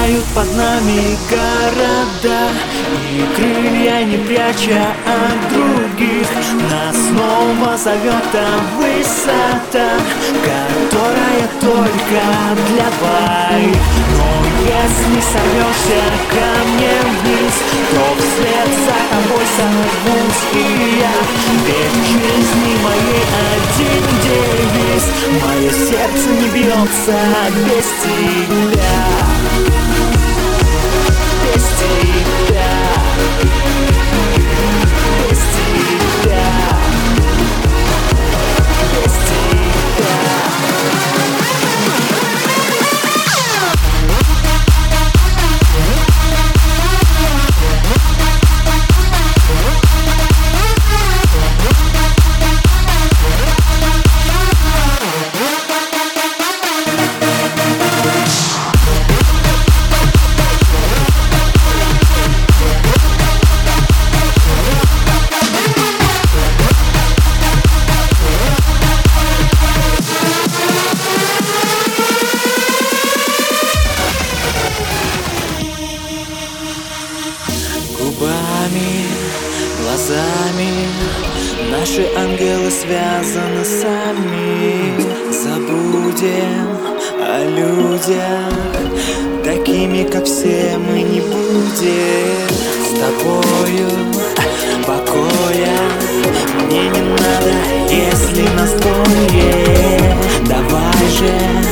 Летают под нами города, и крылья не пряча от других, нас снова зовет та высота, которая только для двоих. Но если сорвешься ко мне вниз, то вслед за тобой сорвусь и я. Ведь в жизни моей один девиз: мое сердце не бьется без тебя. Без тебя. Без тебя. Без тебя. Губами, глазами наши ангелы связаны сами. Забудем о людях, такими, как все, мы не будем. С тобою покоя мне не надо, если нас двое. Давай же